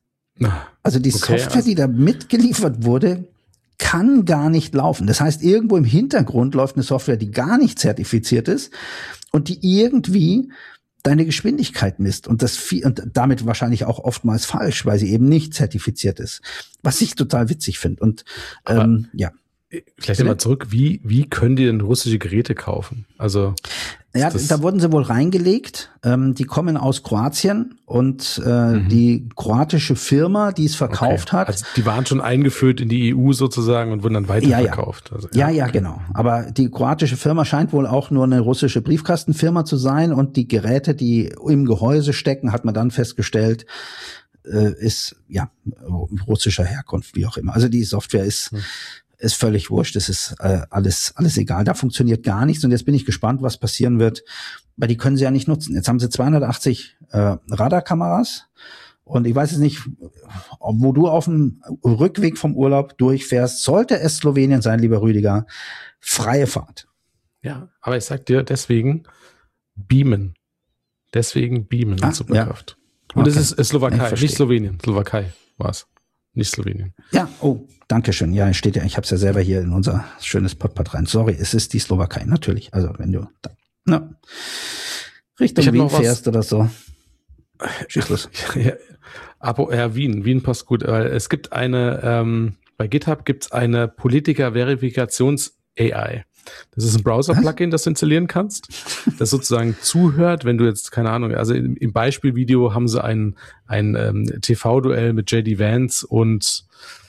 Also die okay, Software, also die da mitgeliefert wurde, kann gar nicht laufen. Das heißt, irgendwo im Hintergrund läuft eine Software, die gar nicht zertifiziert ist und die irgendwie deine Geschwindigkeit misst und das viel, und damit wahrscheinlich auch oftmals falsch, weil sie eben nicht zertifiziert ist. Was ich total witzig finde. Und ähm, ja. Vielleicht nochmal zurück, wie, wie können die denn russische Geräte kaufen? Also ja, da wurden sie wohl reingelegt. Ähm, die kommen aus Kroatien und äh, mhm. die kroatische Firma, die es verkauft okay. hat. Also die waren schon eingeführt in die E U sozusagen und wurden dann weiterverkauft. Ja, ja. Also, ja, ja, okay. genau. Aber die kroatische Firma scheint wohl auch nur eine russische Briefkastenfirma zu sein und die Geräte, die im Gehäuse stecken, hat man dann festgestellt, äh, ist ja russischer Herkunft, wie auch immer. Also die Software ist mhm. ist völlig wurscht, es ist äh, alles alles egal, da funktioniert gar nichts und jetzt bin ich gespannt, was passieren wird, weil die können sie ja nicht nutzen. Jetzt haben sie zweihundertachtzig äh, Radarkameras und ich weiß jetzt nicht, wo du auf dem Rückweg vom Urlaub durchfährst, sollte es Slowenien sein, lieber Rüdiger, freie Fahrt. Ja, aber ich sag dir, deswegen beamen. Deswegen beamen ah, in Superkraft. Ja. Und okay. es ist Slowakei, nicht Slowenien, Slowakei war's. Nicht Slowenien. Ja, oh, danke schön. Ja, steht ja, ich habe es ja selber hier in unser schönes Podpad rein. Sorry, es ist die Slowakei, natürlich. Also wenn du da, na, Richtung Wien fährst oder so. Schieß los. Ja, aber ja, Wien, Wien passt gut. Es gibt eine, ähm, bei GitHub gibt es eine Politiker-Verifikations-A I. Das ist ein Browser-Plugin, das du installieren kannst, das sozusagen zuhört, wenn du jetzt, keine Ahnung, also im, im Beispielvideo haben sie ein, ein ähm, T V-Duell mit J D Vance und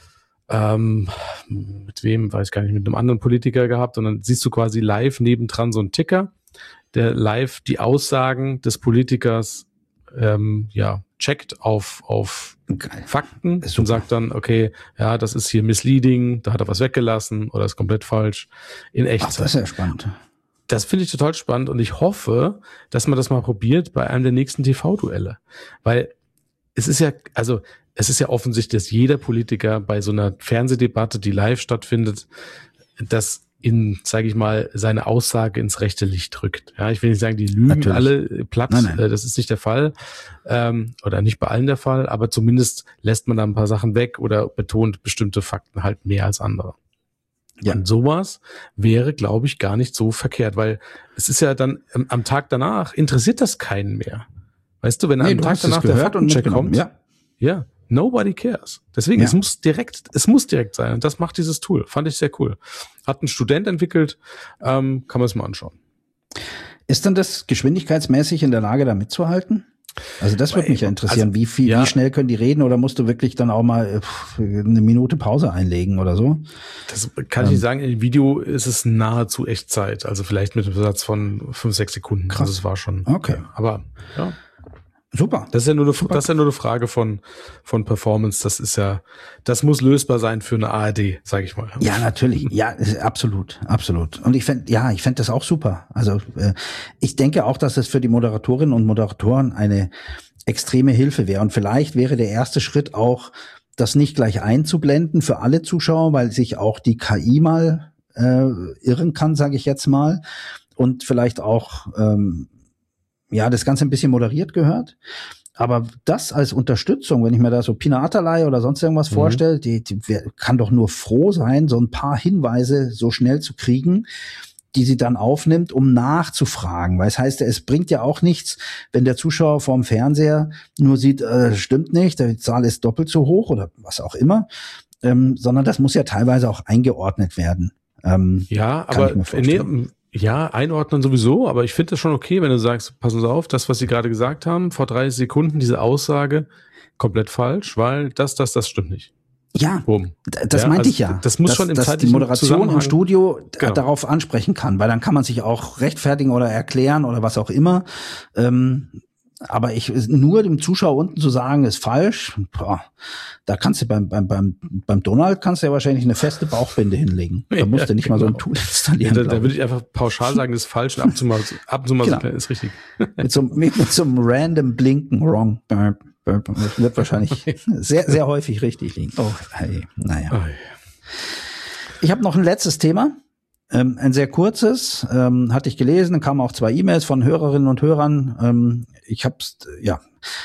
ähm, mit wem, weiß ich gar nicht, mit einem anderen Politiker gehabt und dann siehst du quasi live nebendran so einen Ticker, der live die Aussagen des Politikers ähm, ja checkt auf auf Geil. Fakten und sagt dann, okay, ja, das ist hier misleading, da hat er was weggelassen oder ist komplett falsch in Echtzeit. Ach, das ist ja spannend. Das finde ich total spannend und ich hoffe, dass man das mal probiert bei einem der nächsten T V-Duelle, weil es ist ja, also es ist ja offensichtlich, dass jeder Politiker bei so einer Fernsehdebatte, die live stattfindet, das in, sage ich mal, seine Aussage ins rechte Licht rückt. Ja, ich will nicht sagen, die lügen Natürlich. alle platt, nein, nein. das ist nicht der Fall ähm, oder nicht bei allen der Fall, aber zumindest lässt man da ein paar Sachen weg oder betont bestimmte Fakten halt mehr als andere. Ja. Und sowas wäre, glaube ich, gar nicht so verkehrt, weil es ist ja dann ähm, am Tag danach interessiert das keinen mehr. Weißt du, wenn nee, am Tag danach der Faktencheck kommt, ja, ja. Nobody cares. Deswegen, ja. es muss direkt, es muss direkt sein. Und das macht dieses Tool. Fand ich sehr cool. Hat ein Student entwickelt, ähm, kann man es mal anschauen. Ist dann das geschwindigkeitsmäßig in der Lage, da mitzuhalten? Also das würde mich ja interessieren. Also, wie viel, ja. wie schnell können die reden oder musst du wirklich dann auch mal pff, eine Minute Pause einlegen oder so? Das kann ähm. ich nicht sagen. Im Video ist es nahezu Echtzeit. Also vielleicht mit einem Satz von fünf, sechs Sekunden. Krass. Also es war schon. Okay. Ja, aber, ja. Super. Das ist ja nur eine, das ist ja nur eine Frage von, von Performance. Das ist ja, das muss lösbar sein für eine A R D, sage ich mal. Ja, natürlich. Ja, absolut, absolut. Und ich fände, ja, ich fände das auch super. Also, äh, ich denke auch, dass es für die Moderatorinnen und Moderatoren eine extreme Hilfe wäre. Und vielleicht wäre der erste Schritt auch, das nicht gleich einzublenden für alle Zuschauer, weil sich auch die K I mal äh, irren kann, sage ich jetzt mal. Und vielleicht auch, ähm, ja, das Ganze ein bisschen moderiert gehört. Aber das als Unterstützung, wenn ich mir da so Pina Atalay oder sonst irgendwas mhm. vorstelle, die, die kann doch nur froh sein, so ein paar Hinweise so schnell zu kriegen, die sie dann aufnimmt, um nachzufragen. Weil es heißt ja, es bringt ja auch nichts, wenn der Zuschauer vorm Fernseher nur sieht, äh, stimmt nicht, die Zahl ist doppelt so hoch oder was auch immer, ähm, sondern das muss ja teilweise auch eingeordnet werden. Ähm, ja, aber nee, ja, einordnen sowieso, aber ich finde das schon okay, wenn du sagst, passen Sie auf, das, was Sie gerade gesagt haben, vor dreißig Sekunden, diese Aussage, komplett falsch, weil das, das, das stimmt nicht. Ja, Boom. das ja, meinte also ich ja. Das muss dass, schon im dass zeitlichen die Moderation im Studio genau. darauf ansprechen kann, weil dann kann man sich auch rechtfertigen oder erklären oder was auch immer. Ähm, aber ich nur dem Zuschauer unten zu sagen, ist falsch, boah, da kannst du beim beim beim beim Donald kannst du ja wahrscheinlich eine feste Bauchbinde hinlegen. Da musst ja, du nicht genau. mal so ein Tool installieren. Ja, da, da würde ich einfach pauschal sagen, das ist falsch und ab und zu mal, ab und zu mal genau. ist richtig. Mit so, mit, mit so einem random Blinken, wrong. Das wird wahrscheinlich sehr sehr häufig richtig liegen. Oh, hey, naja. Oh, ja. Ich habe noch ein letztes Thema. Ähm, ein sehr kurzes, ähm, hatte ich gelesen, dann kamen auch zwei E-Mails von Hörerinnen und Hörern. Ähm, ich hab's, ja,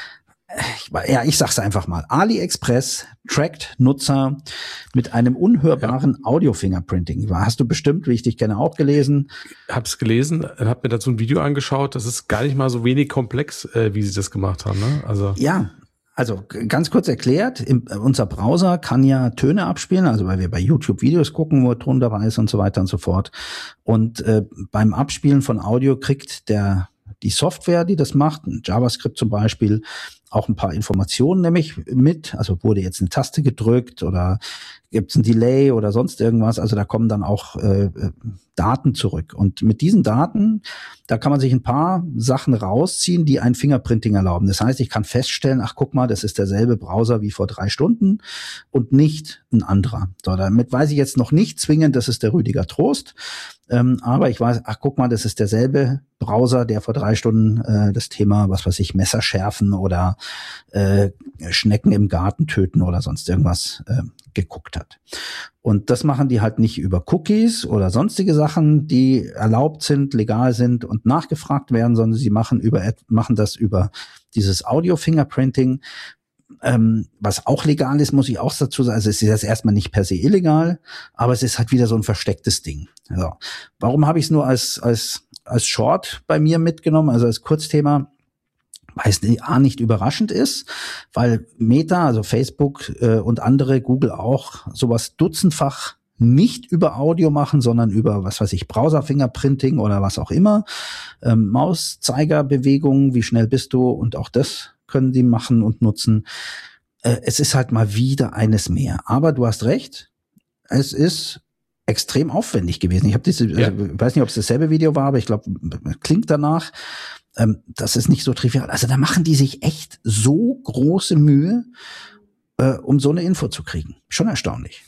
ich, ja, ich sag's einfach mal. AliExpress trackt Nutzer mit einem unhörbaren ja. Audio-Fingerprinting. Hast du bestimmt, wie ich dich kenne, auch gelesen? Hab's gelesen, hab mir dazu ein Video angeschaut. Das ist gar nicht mal so wenig komplex, äh, wie sie das gemacht haben. Ne? Also ja. Also ganz kurz erklärt, im, unser Browser kann ja Töne abspielen, also weil wir bei YouTube Videos gucken, wo Ton dabei ist und so weiter und so fort. Und äh, beim Abspielen von Audio kriegt der die Software, die das macht, JavaScript zum Beispiel, auch ein paar Informationen nämlich mit. Also wurde jetzt eine Taste gedrückt oder gibt es ein Delay oder sonst irgendwas. Also da kommen dann auch äh, Daten zurück. Und mit diesen Daten, da kann man sich ein paar Sachen rausziehen, die ein Fingerprinting erlauben. Das heißt, ich kann feststellen, ach guck mal, das ist derselbe Browser wie vor drei Stunden und nicht ein anderer. So, damit weiß ich jetzt noch nicht zwingend, das ist der Rüdiger Trost. Ähm, aber ich weiß, ach guck mal, das ist derselbe Browser, der vor drei Stunden äh, das Thema, was weiß ich, Messer schärfen oder äh, Schnecken im Garten töten oder sonst irgendwas äh, geguckt hat. Und das machen die halt nicht über Cookies oder sonstige Sachen, die erlaubt sind, legal sind und nachgefragt werden, sondern sie machen über machen das über dieses Audio-Fingerprinting. Ähm, was auch legal ist, muss ich auch dazu sagen, also es ist jetzt erstmal nicht per se illegal, aber es ist halt wieder so ein verstecktes Ding. Also, warum habe ich es nur als als als Short bei mir mitgenommen, also als Kurzthema? Weil es A nicht überraschend ist, weil Meta, also Facebook äh, und andere, Google auch, sowas dutzendfach nicht über Audio machen, sondern über, was weiß ich, Browser-Fingerprinting oder was auch immer, ähm, Mauszeigerbewegungen, wie schnell bist du, und auch das können die machen und nutzen. Äh, es ist halt mal wieder eines mehr. Aber du hast recht, es ist extrem aufwendig gewesen. Ich habe diese, ja. also, ich weiß nicht, ob es dasselbe Video war, aber ich glaube, klingt danach. Ähm, das ist nicht so trivial. Also da machen die sich echt so große Mühe, äh, um so eine Info zu kriegen. Schon erstaunlich.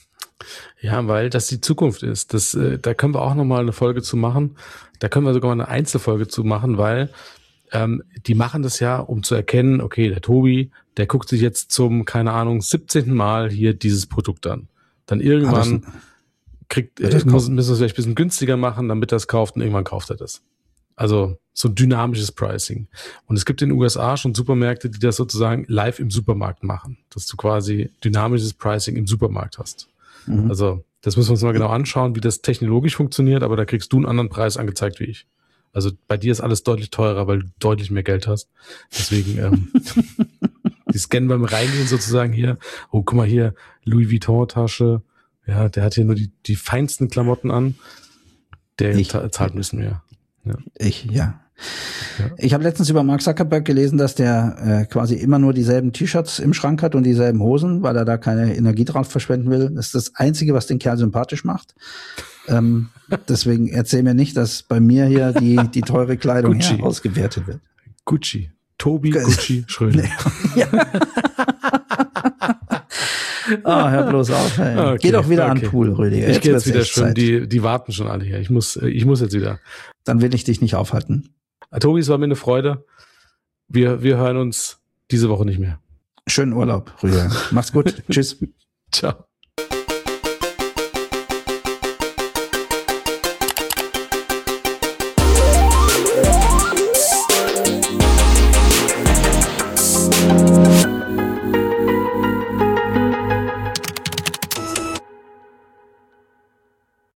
Ja, weil das die Zukunft ist. Das, äh, da können wir auch nochmal eine Folge zu machen. Da können wir sogar mal eine Einzelfolge zu machen, weil ähm, die machen das ja, um zu erkennen, okay, der Tobi, der guckt sich jetzt zum, keine Ahnung, siebzehnten Mal hier dieses Produkt an. Dann irgendwann ah, kriegt, äh, muss, müssen wir es vielleicht ein bisschen günstiger machen, damit er es kauft und irgendwann kauft er das. Also so dynamisches Pricing. Und es gibt in den U S A schon Supermärkte, die das sozusagen live im Supermarkt machen, dass du quasi dynamisches Pricing im Supermarkt hast. Mhm. Also das müssen wir uns mal genau anschauen, wie das technologisch funktioniert, aber da kriegst du einen anderen Preis angezeigt wie ich. Also bei dir ist alles deutlich teurer, weil du deutlich mehr Geld hast. Deswegen ähm, die scannen beim Reingehen sozusagen hier, oh guck mal hier, Louis Vuitton Tasche, ja, der hat hier nur die, die feinsten Klamotten an, der ich, ta- zahlt müssen wir. Ja. Ich, ja. ja. Ich habe letztens über Mark Zuckerberg gelesen, dass der äh, quasi immer nur dieselben T-Shirts im Schrank hat und dieselben Hosen, weil er da keine Energie drauf verschwenden will. Das ist das Einzige, was den Kerl sympathisch macht. Ähm, deswegen erzähl mir nicht, dass bei mir hier die, die teure Kleidung hier ausgewertet wird. Gucci. Tobi Gucci Schröder. Ja. Ah, hör bloß auf. Ey. Okay, Geh doch wieder okay. an den Pool, Rüdiger. Ich gehe jetzt wieder schwimmen. Die, die warten schon alle hier. Ich muss, ich muss jetzt wieder. Dann will ich dich nicht aufhalten. Tobi, es war mir eine Freude. Wir, wir hören uns diese Woche nicht mehr. Schönen Urlaub, Rüdiger. Mach's gut. Tschüss. Ciao.